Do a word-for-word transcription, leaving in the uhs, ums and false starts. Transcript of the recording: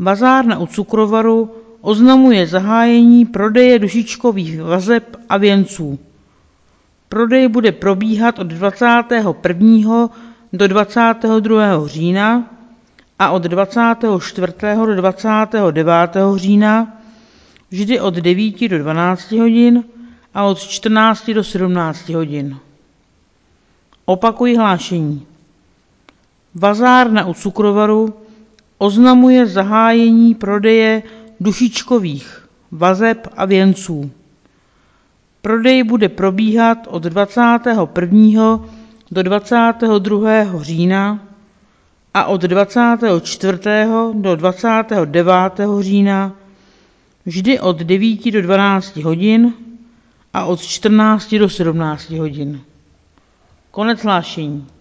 Vazárna u Cukrovaru oznamuje zahájení prodeje dušičkových vazeb a věnců. Prodej bude probíhat od dvacátého prvního do dvacátého druhého října a od dvacátého čtvrtého do dvacátého devátého října vždy od devíti do dvanácti hodin a od čtrnácti do sedmnácti hodin. Opakuji hlášení. Vazárna u Cukrovaru oznamuje zahájení prodeje dušičkových vazeb a věnců. Prodej bude probíhat od dvacátého prvního do dvacátého druhého října a od dvacátého čtvrtého do dvacátého devátého října vždy od devíti do dvanácti hodin a od čtrnácti do sedmnácti hodin. Konec hlášení.